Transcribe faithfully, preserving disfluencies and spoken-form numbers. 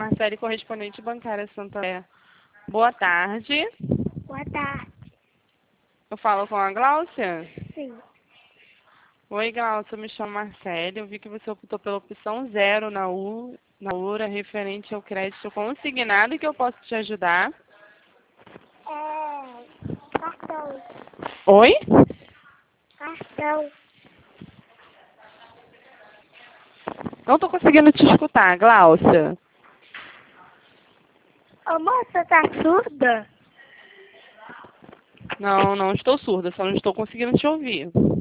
Marcele, correspondente bancária Santander. Boa tarde. Boa tarde. Eu falo com a Gláucia? Sim. Oi, Gláucia, eu me chamo Marcele. Eu vi que você optou pela opção zero na, U, na URA, referente ao crédito consignado, e que eu posso te ajudar. É... Cartão. Oi? Cartão. Não estou conseguindo te escutar, Gláucia. Ô, moça, tá surda? Não, não estou surda, só não estou conseguindo te ouvir.